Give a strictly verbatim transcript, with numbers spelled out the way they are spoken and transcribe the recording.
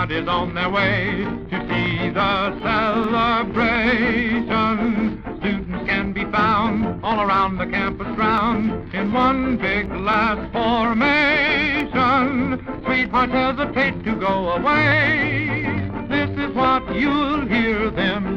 everybody's on their way to see the celebration. Students can be found all around the campus ground in one big last formation. Sweethearts hesitate to go away. This is what you'll hear them